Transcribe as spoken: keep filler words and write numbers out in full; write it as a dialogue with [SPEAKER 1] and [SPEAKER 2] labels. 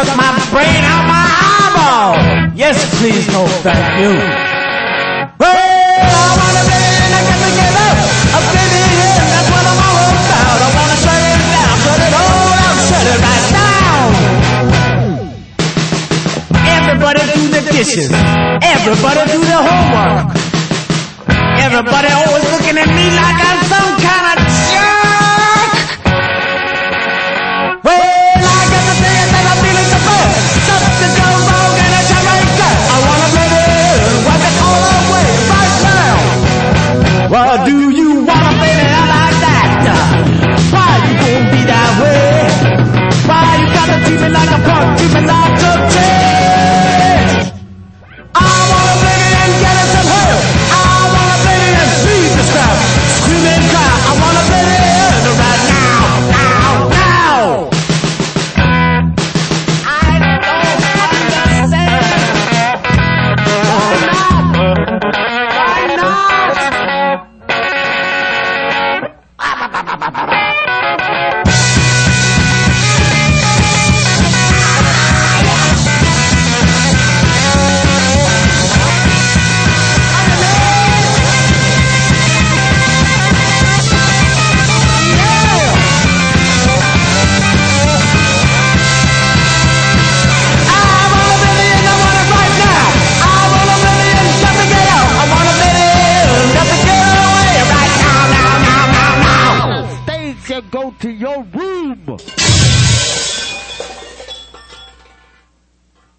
[SPEAKER 1] suck my brain out my eyeball. Yes, please, no, thank you. Well, I wanna be in a get together, a baby, yeah, that's what I'm all about. I wanna shut it down, shut it all down, shut it right down. Everybody do the dishes, everybody do the homework. Everybody always looking at me like I'm some kind